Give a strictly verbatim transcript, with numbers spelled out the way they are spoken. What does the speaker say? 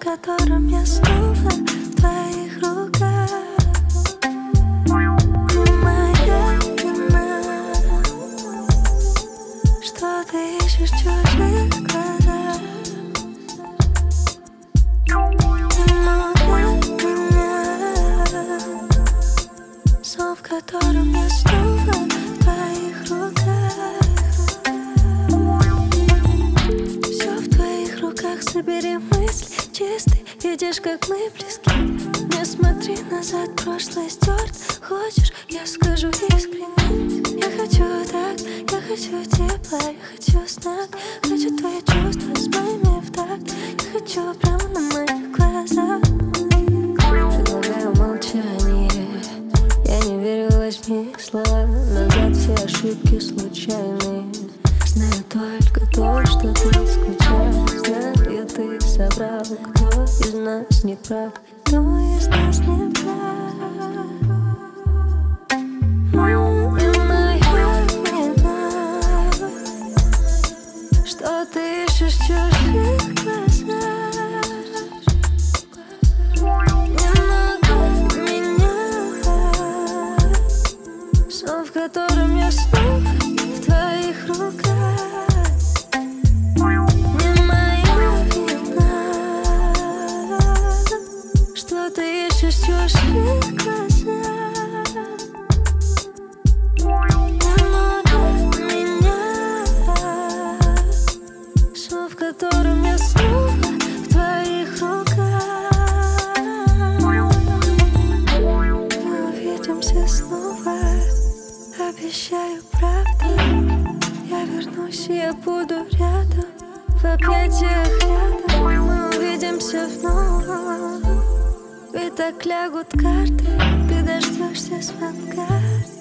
котором я снова в твоих руках. Не моя вина, что ты ищешь в чужих глазах. Сон, в котором я снова в твоих руках. Все в твоих руках, собери мысли чистые. Видишь, как мы близки. Не смотри назад, прошлое стерт. Хочешь, я скажу искренне. Я хочу так, я хочу тепла, я хочу знать. Хочу твои чувства с моими в такт. Я хочу прямо на моих глазах. Предлагаю молчание. Я не верю в восьми слова. Назад все ошибки случайные. Знаю только то, что ты скучаешь. Знаю, ты собрал, кто из нас не прав. Кто из нас не прав. Не моя вина, что ты ищешь в чужих глазах. Сон, в котором я снова в твоих руках. Не моя вина, что ты ищешь в чужих глазах. Немного меня. Сон, в котором я снова в твоих руках. Мы увидимся снова. Обещаю, правда. Я вернусь, и я буду рядом. В объятиях рядом. Мы увидимся вновь. Ведь так лягут карты. Ты дождешься звонка.